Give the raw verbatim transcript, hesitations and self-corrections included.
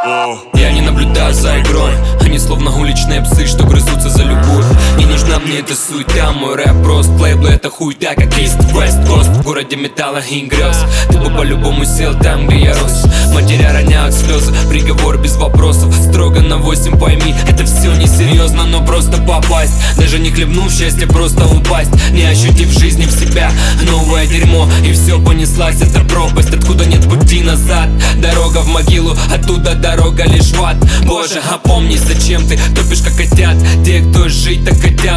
Я не наблюдаю за игрой, они словно уличные псы, что грызутся за любовь. Не нужна мне эта суета, мой рэп прост. Лейблы это хуйта, как East West Coast. В городе металла и грез, ты бы по-любому сел там, где я рос. Матеря роняют слезы, приговор без вопросов. Строго на восемь, пойми, это все несерьезно, но просто попасть. Даже не хлебнув счастье, просто упасть. Не ощутив в жизни в себя новое дерьмо, и все понеслась, это пропасть, откуда нет пути назад. Дорога в могилу, оттуда дорога лишь в ад. Боже, опомнись, зачем ты топишь как котят? Те, кто жить так хотят.